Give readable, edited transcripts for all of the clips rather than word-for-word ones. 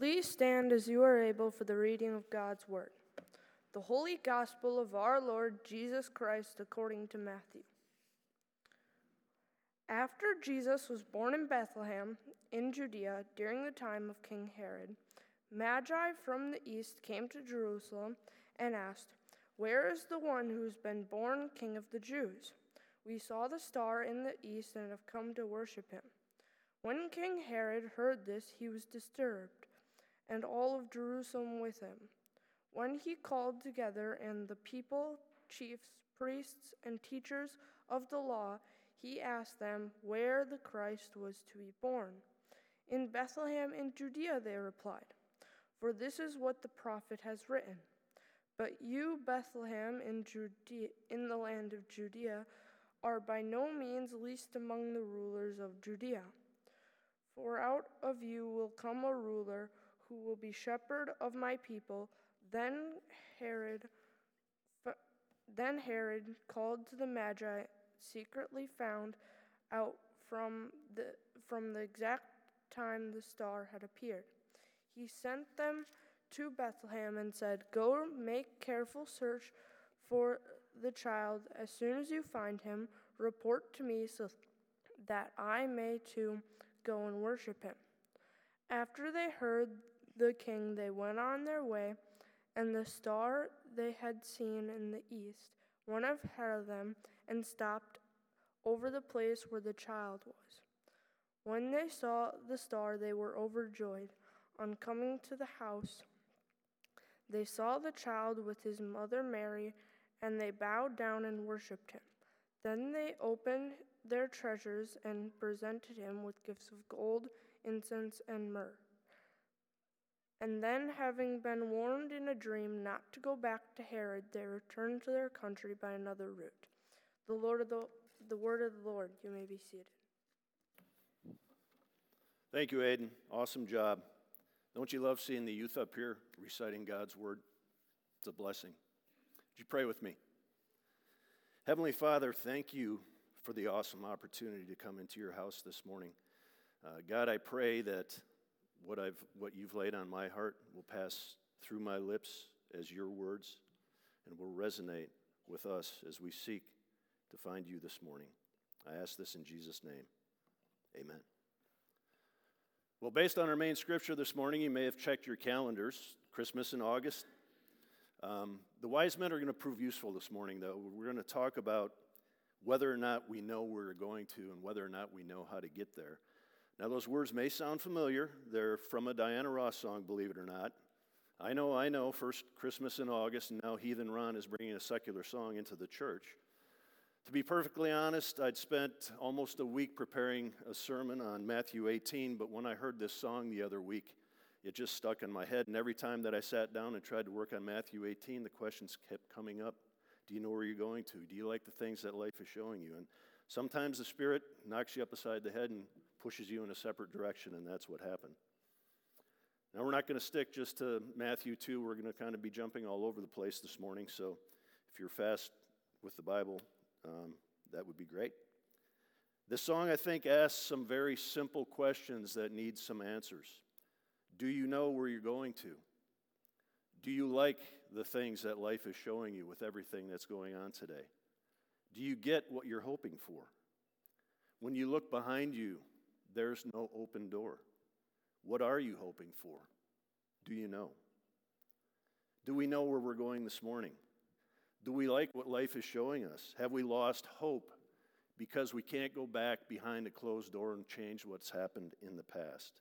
Please stand as you are able for the reading of God's Word. The Holy Gospel of our Lord Jesus Christ according to Matthew. After Jesus was born in Bethlehem in Judea during the time of King Herod, Magi from the east came to Jerusalem and asked, "Where is the one who's been born King of the Jews? We saw the star in the east and have come to worship him." When King Herod heard this, he was disturbed, and all of Jerusalem with him. When he called together and the people, chiefs, priests, and teachers of the law, he asked them where the Christ was to be born. "In Bethlehem in Judea," they replied, "for this is what the prophet has written. But you, Bethlehem in the land of Judea, are by no means least among the rulers of Judea. For out of you will come a ruler who will be shepherd of my people." Then Herod called to the Magi, secretly found out from the exact time the star had appeared. He sent them to Bethlehem and said, "Go make careful search for the child. As soon as you find him, report to me so that I may too go and worship him." After they heard the king, they went on their way, and the star they had seen in the east went ahead of them and stopped over the place where the child was. When they saw the star, they were overjoyed. On coming to the house, they saw the child with his mother Mary, and they bowed down and worshipped him. Then they opened their treasures and presented him with gifts of gold, incense, and myrrh. And then, having been warned in a dream not to go back to Herod, they returned to their country by another route. The word of the Lord. You may be seated. Thank you, Aiden. Awesome job. Don't you love seeing the youth up here reciting God's word? It's a blessing. Would you pray with me? Heavenly Father, thank you for the awesome opportunity to come into your house this morning. God, I pray that what you've laid on my heart will pass through my lips as your words and will resonate with us as we seek to find you this morning. I ask this in Jesus' name. Amen. Well, based on our main scripture this morning, you may have checked your calendars, Christmas in August. The wise men are going to prove useful this morning, though. We're going to talk about whether or not we know where we're going to and whether or not we know how to get there. Now, those words may sound familiar. They're from a Diana Ross song, believe it or not. I know, first Christmas in August, and now Heathen Ron is bringing a secular song into the church. To be perfectly honest, I'd spent almost a week preparing a sermon on Matthew 18, but when I heard this song the other week, it just stuck in my head, and every time that I sat down and tried to work on Matthew 18, the questions kept coming up. Do you know where you're going to? Do you like the things that life is showing you? And sometimes the Spirit knocks you up beside the head and pushes you in a separate direction, and that's what happened. Now, we're not going to stick just to Matthew 2. We're going to kind of be jumping all over the place this morning, so if you're fast with the Bible, that would be great. This song, I think, asks some very simple questions that need some answers. Do you know where you're going to? Do you like the things that life is showing you with everything that's going on today? Do you get what you're hoping for? When you look behind you, there's no open door. What are you hoping for? Do you know? Do we know where we're going this morning? Do we like what life is showing us? Have we lost hope because we can't go back behind a closed door and change what's happened in the past?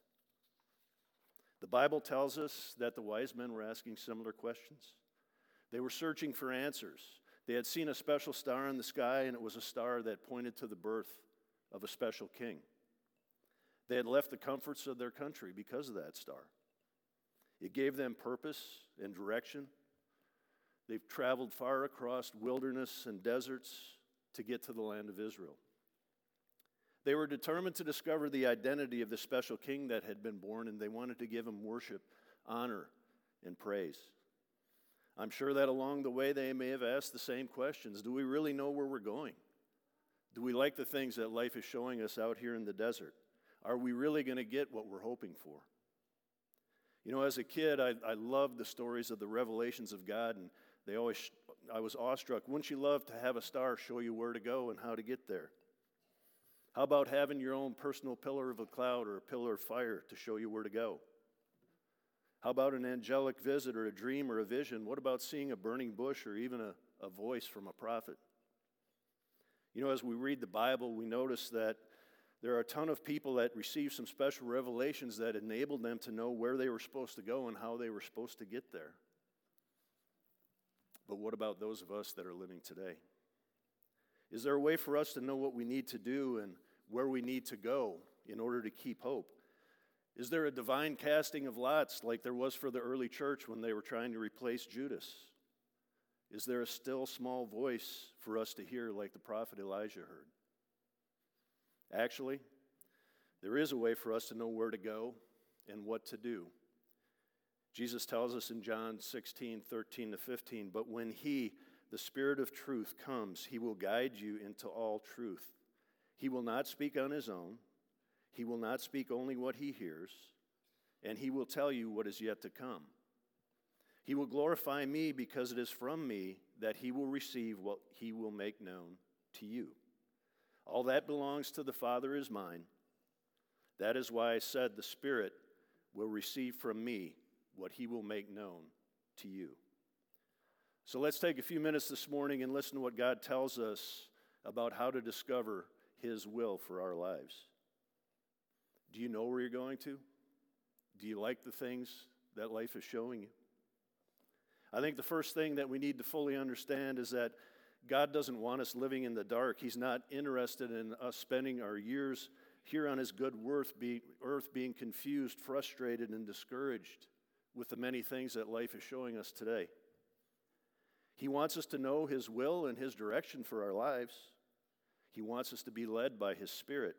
The Bible tells us that the wise men were asking similar questions. They were searching for answers. They had seen a special star in the sky, and it was a star that pointed to the birth of a special king. They had left the comforts of their country because of that star. It gave them purpose and direction. They've traveled far across wilderness and deserts to get to the land of Israel. They were determined to discover the identity of the special king that had been born, and they wanted to give him worship, honor, and praise. I'm sure that along the way they may have asked the same questions. Do we really know where we're going? Do we like the things that life is showing us out here in the desert? Are we really going to get what we're hoping for? You know, as a kid, I loved the stories of the revelations of God, and I was awestruck. Wouldn't you love to have a star show you where to go and how to get there? How about having your own personal pillar of a cloud or a pillar of fire to show you where to go? How about an angelic visit or a dream or a vision? What about seeing a burning bush or even a voice from a prophet? You know, as we read the Bible, we notice that there are a ton of people that receive some special revelations that enabled them to know where they were supposed to go and how they were supposed to get there. But what about those of us that are living today? Is there a way for us to know what we need to do and where we need to go in order to keep hope? Is there a divine casting of lots like there was for the early church when they were trying to replace Judas? Is there a still small voice for us to hear like the prophet Elijah heard? Actually, there is a way for us to know where to go and what to do. Jesus tells us in John 16:13-15, but when He, the Spirit of truth, comes, He will guide you into all truth. He will not speak on His own. He will not speak only what He hears, and He will tell you what is yet to come. He will glorify me because it is from me that He will receive what He will make known to you. All that belongs to the Father is mine. That is why I said the Spirit will receive from me what He will make known to you. So let's take a few minutes this morning and listen to what God tells us about how to discover His will for our lives. Do you know where you're going to? Do you like the things that life is showing you? I think the first thing that we need to fully understand is that God doesn't want us living in the dark. He's not interested in us spending our years here on His good earth being confused, frustrated, and discouraged with the many things that life is showing us today. He wants us to know His will and His direction for our lives. He wants us to be led by His Spirit.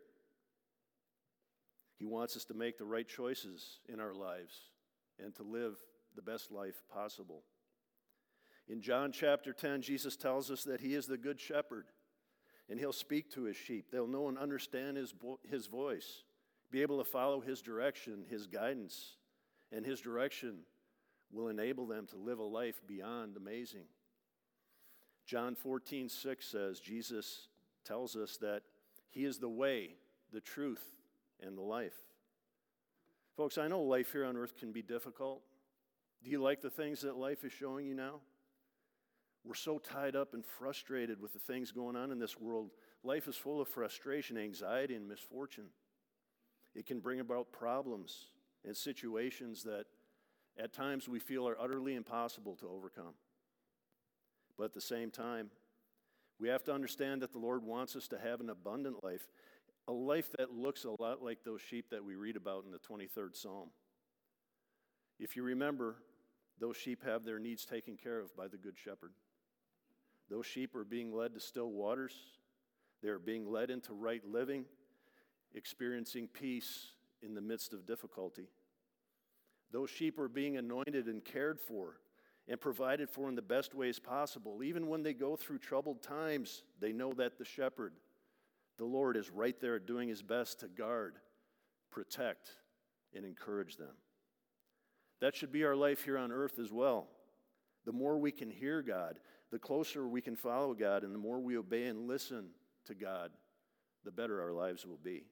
He wants us to make the right choices in our lives and to live the best life possible. In John chapter 10, Jesus tells us that He is the good shepherd, and He'll speak to His sheep. They'll know and understand His voice, be able to follow His direction, His guidance, and His direction will enable them to live a life beyond amazing. John 14:6 says, Jesus tells us that He is the way, the truth, and the life. Folks, I know life here on earth can be difficult. Do you like the things that life is showing you now? We're so tied up and frustrated with the things going on in this world. Life is full of frustration, anxiety, and misfortune. It can bring about problems and situations that at times we feel are utterly impossible to overcome. But at the same time, we have to understand that the Lord wants us to have an abundant life, a life that looks a lot like those sheep that we read about in the 23rd Psalm. If you remember, those sheep have their needs taken care of by the Good Shepherd. Those sheep are being led to still waters. They are being led into right living, experiencing peace in the midst of difficulty. Those sheep are being anointed and cared for and provided for in the best ways possible. Even when they go through troubled times, they know that the shepherd, the Lord, is right there doing His best to guard, protect, and encourage them. That should be our life here on earth as well. The more we can hear God, the closer we can follow God, and the more we obey and listen to God, the better our lives will be.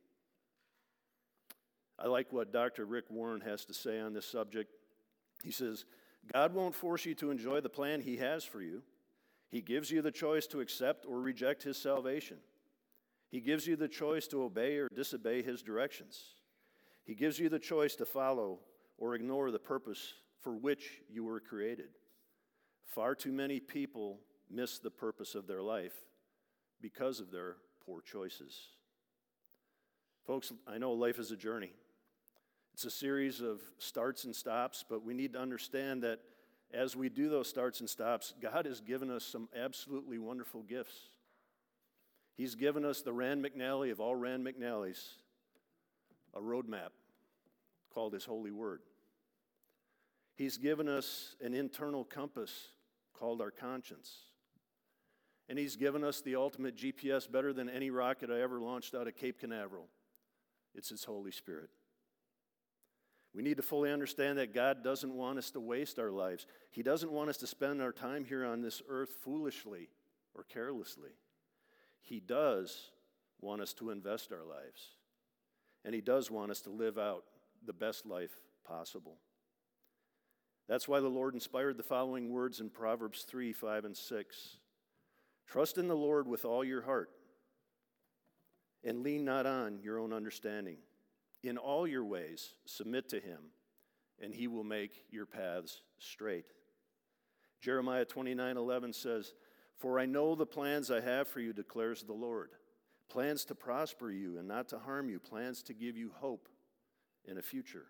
I like what Dr. Rick Warren has to say on this subject. He says, God won't force you to enjoy the plan He has for you. He gives you the choice to accept or reject His salvation. He gives you the choice to obey or disobey His directions. He gives you the choice to follow or ignore the purpose for which you were created. Far too many people miss the purpose of their life because of their poor choices. Folks, I know life is a journey. It's a series of starts and stops, but we need to understand that as we do those starts and stops, God has given us some absolutely wonderful gifts. He's given us the Rand McNally of all Rand McNallys, a roadmap called His Holy Word. He's given us an internal compass called our conscience. And He's given us the ultimate GPS better than any rocket I ever launched out of Cape Canaveral. It's His Holy Spirit. We need to fully understand that God doesn't want us to waste our lives. He doesn't want us to spend our time here on this earth foolishly or carelessly. He does want us to invest our lives. And He does want us to live out the best life possible. That's why the Lord inspired the following words in Proverbs 3, 5, and 6. Trust in the Lord with all your heart, and lean not on your own understanding. In all your ways submit to Him, and He will make your paths straight. Jeremiah 29:11 says, For I know the plans I have for you, declares the Lord. Plans to prosper you and not to harm you, plans to give you hope in a future.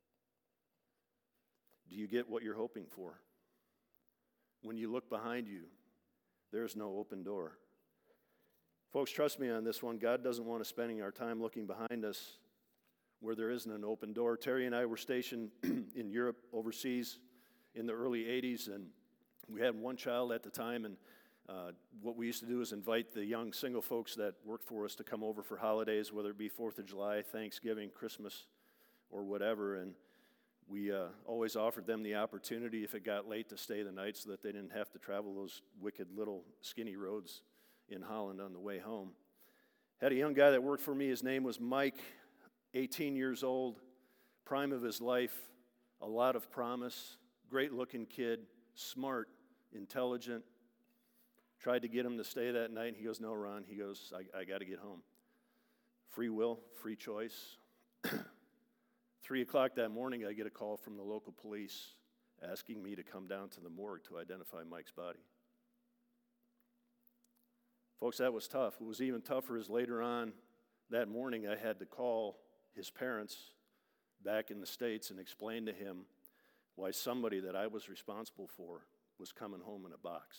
Do you get what you're hoping for? When you look behind you, there's no open door. Folks, trust me on this one. God doesn't want us spending our time looking behind us where there isn't an open door. Terry and I were stationed in Europe overseas in the early 80s, and we had one child at the time, and what we used to do is invite the young single folks that worked for us to come over for holidays, whether it be 4th of July, Thanksgiving, Christmas, or whatever, and we always offered them the opportunity, if it got late, to stay the night so that they didn't have to travel those wicked little skinny roads in Holland on the way home. Had a young guy that worked for me. His name was Mike, 18 years old, prime of his life, a lot of promise, great-looking kid, smart, intelligent. Tried to get him to stay that night. He goes, no, Ron. He goes, I got to get home. Free will, free choice. 3 o'clock that morning, I get a call from the local police asking me to come down to the morgue to identify Mike's body. Folks, that was tough. It was even tougher as later on that morning I had to call his parents back in the States and explain to him why somebody that I was responsible for was coming home in a box.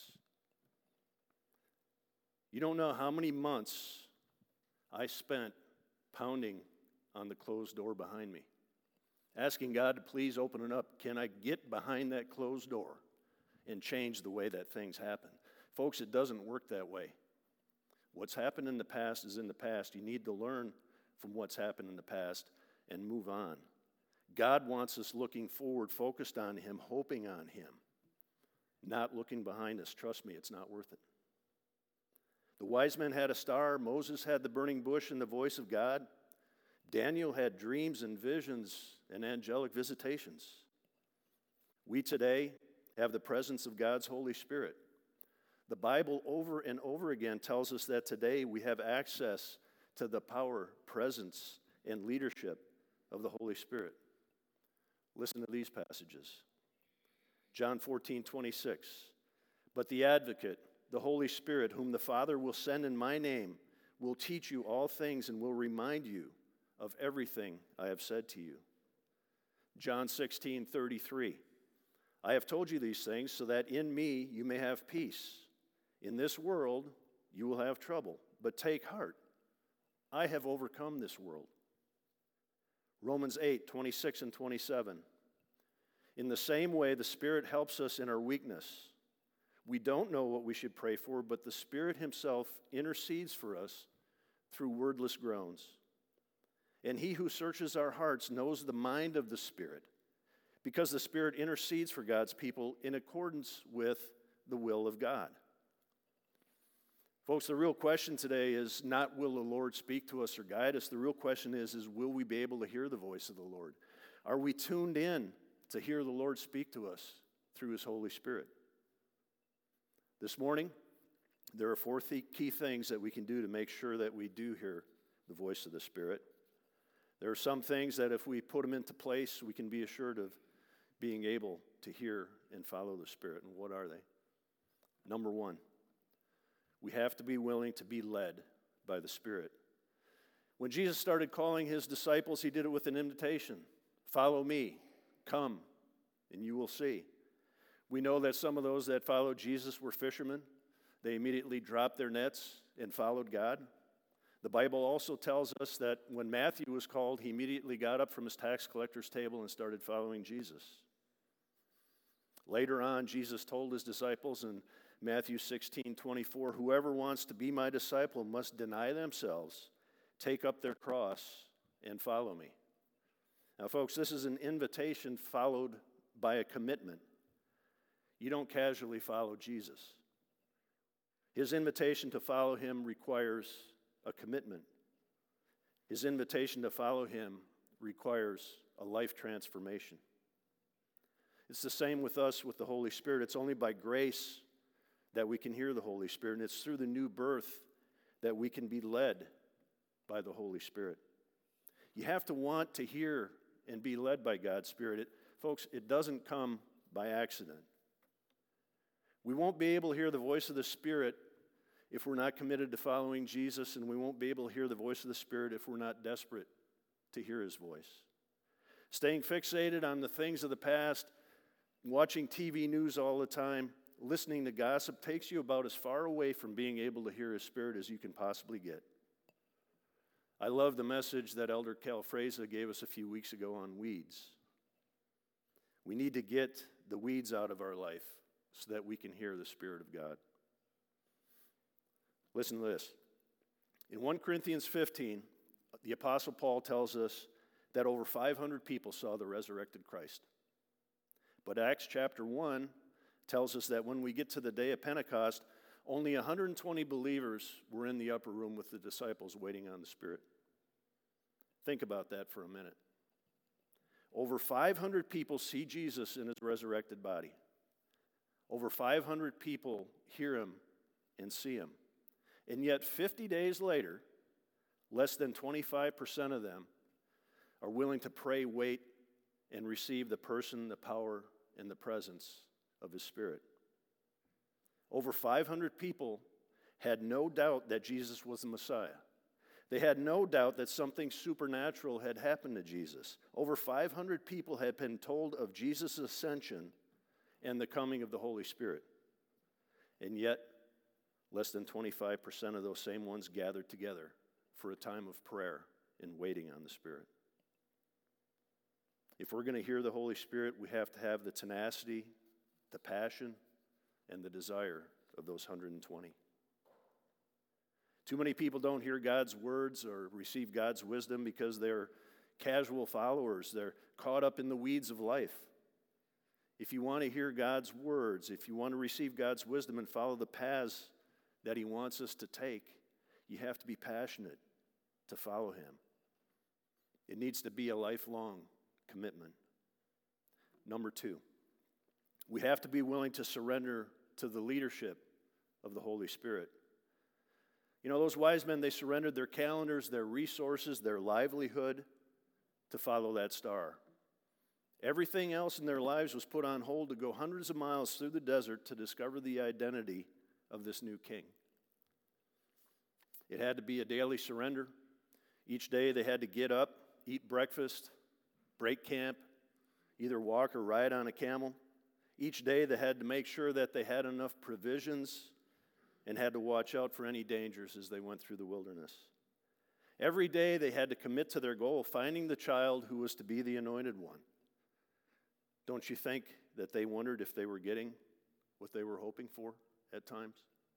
You don't know how many months I spent pounding on the closed door behind me, asking God to please open it up. Can I get behind that closed door and change the way that things happen? Folks, it doesn't work that way. What's happened in the past is in the past. You need to learn from what's happened in the past and move on. God wants us looking forward, focused on Him, hoping on Him, not looking behind us. Trust me, it's not worth it. The wise men had a star. Moses had the burning bush and the voice of God. Daniel had dreams and visions and angelic visitations. We today have the presence of God's Holy Spirit. The Bible over and over again tells us that today we have access to the power, presence, and leadership of the Holy Spirit. Listen to these passages. John 14:26. But the Advocate, the Holy Spirit, whom the Father will send in my name, will teach you all things and will remind you of everything I have said to you. John 16:33. I have told you these things so that in me you may have peace. In this world you will have trouble, but take heart. I have overcome this world. Romans 8:26 and 27. In the same way, the Spirit helps us in our weakness. We don't know what we should pray for, but the Spirit Himself intercedes for us through wordless groans. And He who searches our hearts knows the mind of the Spirit, because the Spirit intercedes for God's people in accordance with the will of God. Folks, the real question today is not will the Lord speak to us or guide us. The real question is will we be able to hear the voice of the Lord? Are we tuned in to hear the Lord speak to us through His Holy Spirit? This morning, there are 4 key things that we can do to make sure that we do hear the voice of the Spirit. There are some things that if we put them into place, we can be assured of being able to hear and follow the Spirit. And what are they? Number 1, we have to be willing to be led by the Spirit. When Jesus started calling His disciples, He did it with an invitation. Follow me, come, and you will see. We know that some of those that followed Jesus were fishermen. They immediately dropped their nets and followed God. The Bible also tells us that when Matthew was called, he immediately got up from his tax collector's table and started following Jesus. Later on, Jesus told His disciples in Matthew 16:24, whoever wants to be my disciple must deny themselves, take up their cross, and follow me. Now, folks, this is an invitation followed by a commitment. You don't casually follow Jesus. His invitation to follow him requires a commitment. His invitation to follow him requires a life transformation. It's the same with us with the Holy Spirit. It's only by grace that we can hear the Holy Spirit, and it's through the new birth that we can be led by the Holy Spirit. You have to want to hear and be led by God's Spirit. Folks, it doesn't come by accident. We won't be able to hear the voice of the Spirit if we're not committed to following Jesus, and we won't be able to hear the voice of the Spirit if we're not desperate to hear his voice. Staying fixated on the things of the past, watching TV news all the time, listening to gossip takes you about as far away from being able to hear his Spirit as you can possibly get. I love the message that Elder Calfreza gave us a few weeks ago on weeds. We need to get the weeds out of our life so that we can hear the Spirit of God. Listen to this. In 1 Corinthians 15, the Apostle Paul tells us that over 500 people saw the resurrected Christ. But Acts chapter 1 tells us that when we get to the day of Pentecost, only 120 believers were in the upper room with the disciples waiting on the Spirit. Think about that for a minute. Over 500 people see Jesus in his resurrected body. Over 500 people hear him and see him. And yet 50 days later, less than 25% of them are willing to pray, wait, and receive the person, the power, and the presence of his Spirit. Over 500 people had no doubt that Jesus was the Messiah. They had no doubt that something supernatural had happened to Jesus. Over 500 people had been told of Jesus' ascension and the coming of the Holy Spirit. And yet, less than 25% of those same ones gathered together for a time of prayer and waiting on the Spirit. If we're going to hear the Holy Spirit, we have to have the tenacity, the passion, and the desire of those 120. Too many people don't hear God's words or receive God's wisdom because they're casual followers. They're caught up in the weeds of life. If you want to hear God's words, if you want to receive God's wisdom and follow the paths that he wants us to take, you have to be passionate to follow him. It needs to be a lifelong commitment. Number 2, we have to be willing to surrender to the leadership of the Holy Spirit. You know, those wise men, they surrendered their calendars, their resources, their livelihood to follow that star. Everything else in their lives was put on hold to go hundreds of miles through the desert to discover the identity of this new king. It had to be a daily surrender. Each day they had to get up, eat breakfast, break camp, either walk or ride on a camel. Each day they had to make sure that they had enough provisions and had to watch out for any dangers as they went through the wilderness. Every day they had to commit to their goal, finding the child who was to be the anointed one. Don't you think that they wondered if they were getting what they were hoping for at times?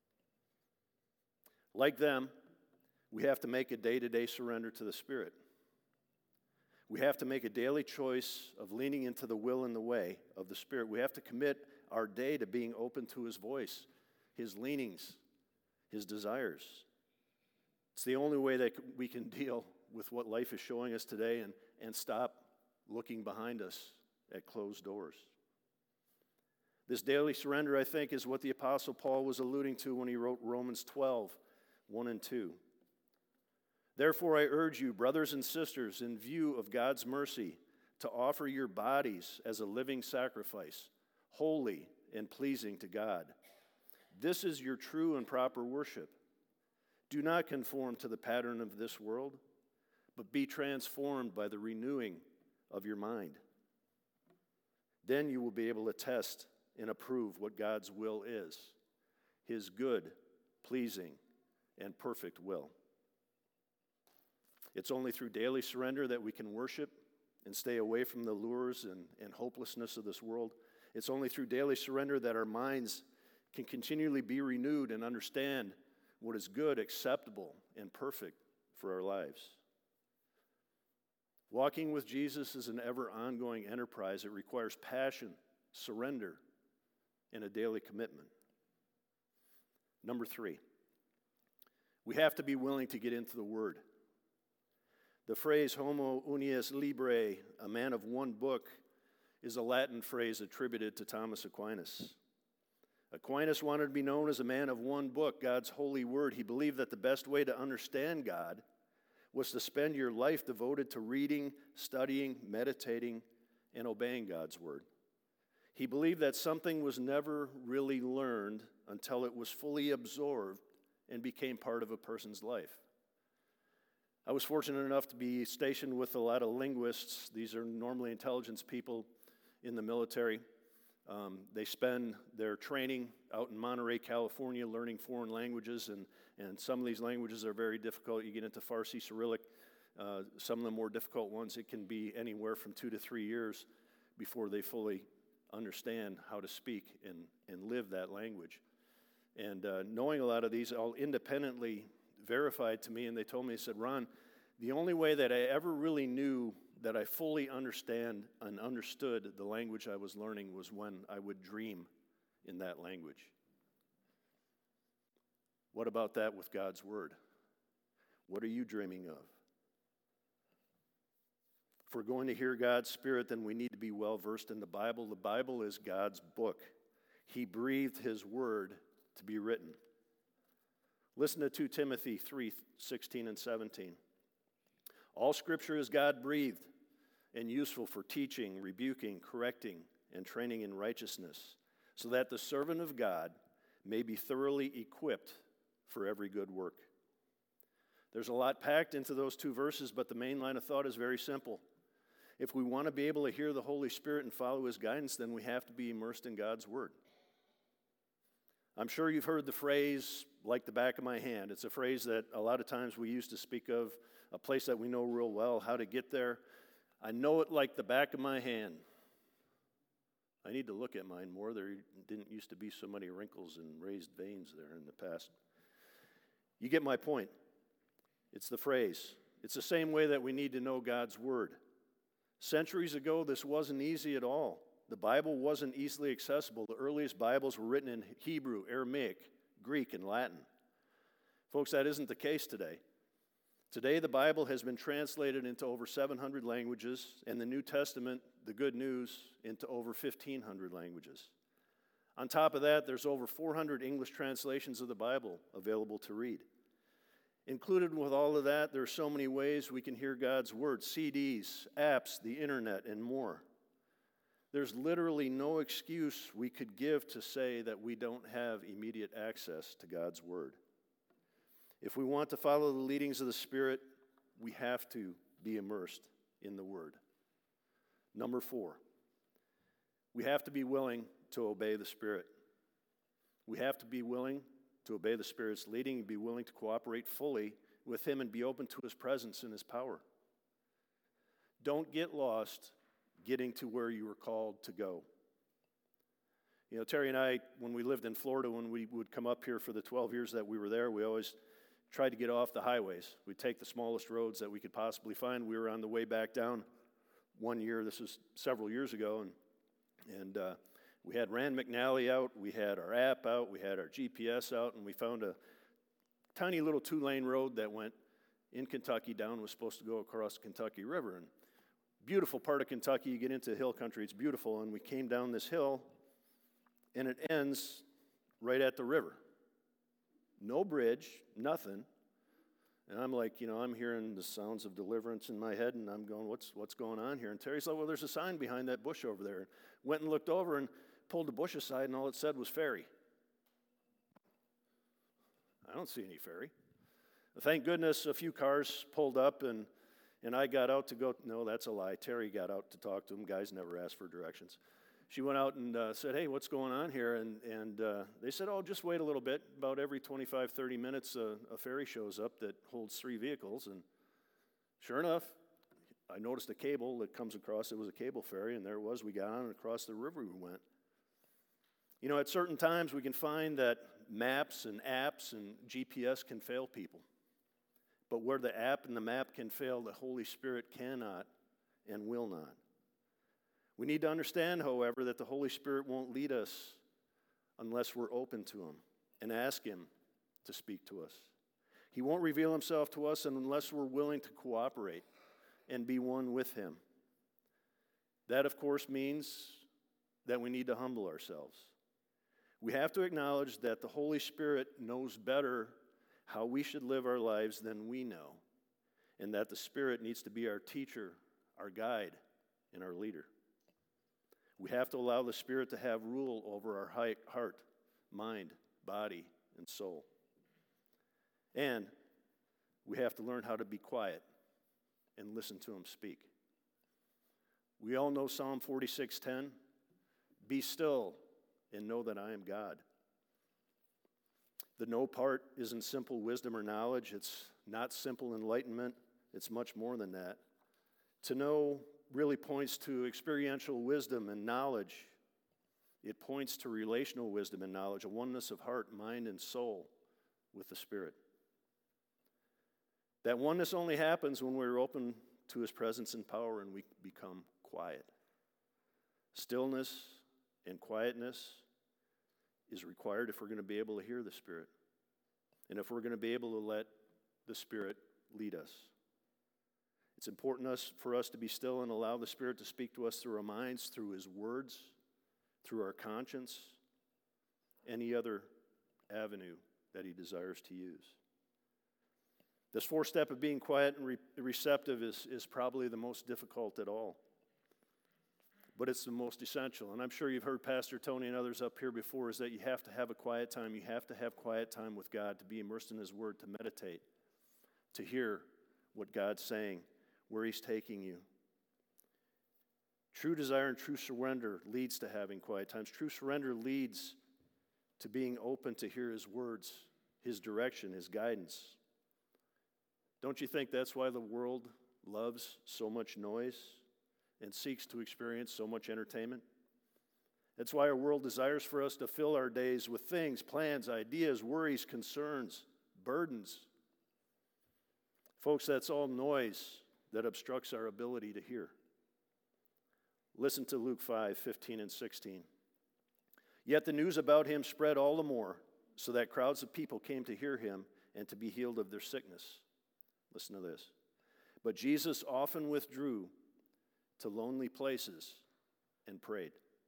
Like them, we have to make a day-to-day surrender to the Spirit. We have to make a daily choice of leaning into the will and the way of the Spirit. We have to commit our day to being open to his voice, his leanings, his desires. It's the only way that we can deal with what life is showing us today and stop looking behind us at closed doors. This daily surrender, I think, is what the Apostle Paul was alluding to when he wrote Romans 12, 1 and 2. Therefore, I urge you, brothers and sisters, in view of God's mercy, to offer your bodies as a living sacrifice, holy and pleasing to God. This is your true and proper worship. Do not conform to the pattern of this world, but be transformed by the renewing of your mind. Then you will be able to test and approve what God's will is, his good, pleasing, and perfect will. It's only through daily surrender that we can worship and stay away from the lures and hopelessness of this world. It's only through daily surrender that our minds can continually be renewed and understand what is good, acceptable, and perfect for our lives. Walking with Jesus is an ever ongoing enterprise. It requires passion, surrender, and a daily commitment. Number 3, we have to be willing to get into the Word. The phrase homo unius libre, a man of one book, is a Latin phrase attributed to Thomas Aquinas. Aquinas wanted to be known as a man of one book, God's holy word. He believed that the best way to understand God was to spend your life devoted to reading, studying, meditating, and obeying God's word. He believed that something was never really learned until it was fully absorbed and became part of a person's life. I was fortunate enough to be stationed with a lot of linguists. These are normally intelligence people in the military. They spend their training out in Monterey, California, learning foreign languages, and some of these languages are very difficult. You get into Farsi, Cyrillic, some of the more difficult ones, it can be anywhere from 2 to 3 years before they fully understand how to speak and live that language. And knowing a lot of these, all independently verified to me, and they told me, they said, Ron, the only way that I ever really knew that I fully understand and understood the language I was learning was when I would dream in that language. What about that with God's word? What are you dreaming of? If we're going to hear God's Spirit, then we need to be well versed in the Bible. The Bible is God's book. He breathed his word to be written. Listen to 2 Timothy 3:16 and 17. All Scripture is God-breathed and useful for teaching, rebuking, correcting, and training in righteousness, so that the servant of God may be thoroughly equipped for every good work. There's a lot packed into those 2 verses, but the main line of thought is very simple. If we want to be able to hear the Holy Spirit and follow his guidance, then we have to be immersed in God's word. I'm sure you've heard the phrase, like the back of my hand. It's a phrase that a lot of times we use to speak of a place that we know real well, how to get there. I know it like the back of my hand. I need to look at mine more. There didn't used to be so many wrinkles and raised veins there in the past. You get my point. It's the phrase. It's the same way that we need to know God's word. Centuries ago, this wasn't easy at all. The Bible wasn't easily accessible. The earliest Bibles were written in Hebrew, Aramaic, Greek, and Latin. Folks, that isn't the case today. Today, the Bible has been translated into over 700 languages, and the New Testament, the Good News, into over 1,500 languages. On top of that, there's over 400 English translations of the Bible available to read. Included with all of that, there are so many ways we can hear God's word: CDs, apps, the internet, and more. There's literally no excuse we could give to say that we don't have immediate access to God's word. If we want to follow the leadings of the Spirit, we have to be immersed in the word. Number 4, we have to be willing to obey the Spirit. We have to be willing to obey the Spirit's leading and be willing to cooperate fully with him and be open to his presence and his power. Don't get lost getting to where you were called to go. You know, Terry and I, when we lived in Florida, when we would come up here for the 12 years that we were there, we always tried to get off the highways. We'd take the smallest roads that we could possibly find. We were on the way back down one year, this was several years ago, and we had Rand McNally out, we had our app out, we had our GPS out, and we found a tiny little 2-lane road that went in Kentucky down, was supposed to go across the Kentucky River. And beautiful part of Kentucky, you get into hill country, it's beautiful, and we came down this hill, and it ends right at the river. No bridge, nothing. And I'm like, I'm hearing the sounds of deliverance in my head, and I'm going, what's going on here? And Terry's like, well, there's a sign behind that bush over there. Went and looked over and pulled the bush aside, and all it said was ferry. I don't see any ferry. Thank goodness a few cars pulled up, and I got out to go. No, that's a lie. Terry got out to talk to them. Guys never ask for directions. She went out and said, hey, what's going on here? And they said, oh, just wait a little bit. About every 25, 30 minutes, a ferry shows up that holds 3 vehicles. And sure enough, I noticed a cable that comes across. It was a cable ferry, and there it was. We got on and across the river we went. At certain times we can find that maps and apps and GPS can fail people. But where the app and the map can fail, the Holy Spirit cannot and will not. We need to understand, however, that the Holy Spirit won't lead us unless we're open to him and ask him to speak to us. He won't reveal himself to us unless we're willing to cooperate and be one with him. That, of course, means that we need to humble ourselves. We have to acknowledge that the Holy Spirit knows better how we should live our lives than we know, and that the Spirit needs to be our teacher, our guide, and our leader. We have to allow the Spirit to have rule over our heart, mind, body, and soul. And we have to learn how to be quiet and listen to him speak. We all know Psalm 46:10, "Be still and know that I am God." The know part isn't simple wisdom or knowledge. It's not simple enlightenment. It's much more than that. To know really points to experiential wisdom and knowledge. It points to relational wisdom and knowledge, a oneness of heart, mind, and soul with the Spirit. That oneness only happens when we're open to his presence and power and we become quiet. Stillness and quietness is required if we're going to be able to hear the Spirit and if we're going to be able to let the Spirit lead us. It's important for us to be still and allow the Spirit to speak to us through our minds, through his words, through our conscience, any other avenue that he desires to use. This fourth step of being quiet and receptive is probably the most difficult at all. But it's the most essential. And I'm sure you've heard Pastor Tony and others up here before, is that you have to have a quiet time. You have to have quiet time with God, to be immersed in his word, to meditate, to hear what God's saying, where he's taking you. True desire and true surrender leads to having quiet times. True surrender leads to being open to hear his words, his direction, his guidance. Don't you think that's why the world loves so much noise and seeks to experience so much entertainment? That's why our world desires for us to fill our days with things, plans, ideas, worries, concerns, burdens. Folks, that's all noise that obstructs our ability to hear. Listen to Luke 5:15 and 16. Yet the news about him spread all the more, so that crowds of people came to hear him and to be healed of their sickness. Listen to this. But Jesus often withdrew to lonely places and prayed.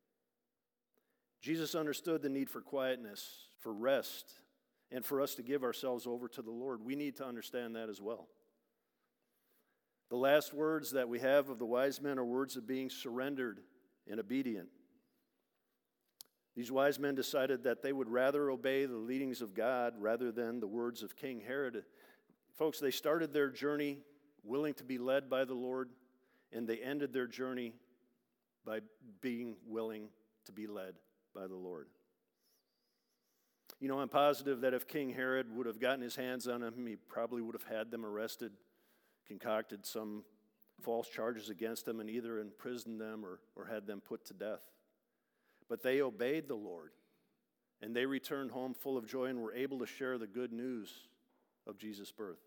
Jesus understood the need for quietness, for rest, and for us to give ourselves over to the Lord. We need to understand that as well. The last words that we have of the wise men are words of being surrendered and obedient. These wise men decided that they would rather obey the leadings of God rather than the words of King Herod. Folks, they started their journey willing to be led by the Lord, and they ended their journey by being willing to be led by the Lord. You know, I'm positive that if King Herod would have gotten his hands on them, he probably would have had them arrested, concocted some false charges against them, and either imprisoned them or had them put to death. But they obeyed the Lord, and they returned home full of joy and were able to share the good news of Jesus' birth.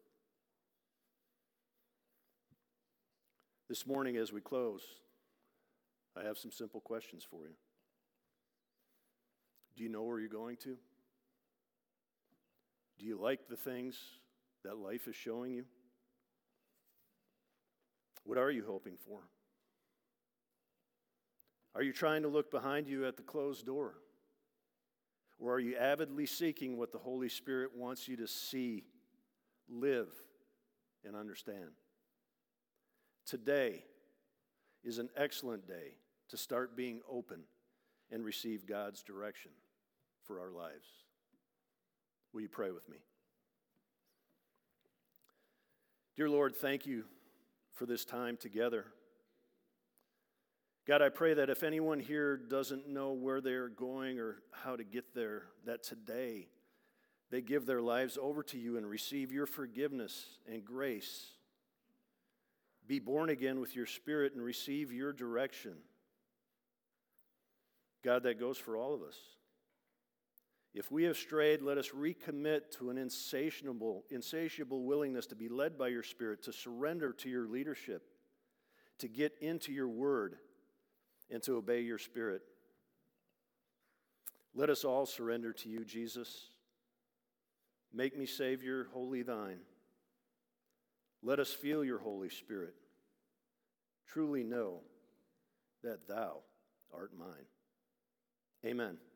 This morning, as we close, I have some simple questions for you. Do you know where you're going to? Do you like the things that life is showing you? What are you hoping for? Are you trying to look behind you at the closed door? Or are you avidly seeking what the Holy Spirit wants you to see, live, and understand? Today is an excellent day to start being open and receive God's direction for our lives. Will you pray with me? Dear Lord, thank you for this time together. God, I pray that if anyone here doesn't know where they're going or how to get there, that today they give their lives over to you and receive your forgiveness and grace. Be born again with your Spirit and receive your direction. God, that goes for all of us. If we have strayed, let us recommit to an insatiable willingness to be led by your Spirit, to surrender to your leadership, to get into your word and to obey your Spirit. Let us all surrender to you, Jesus. Make me Savior, wholly thine. Let us feel your Holy Spirit. Truly know that thou art mine. Amen.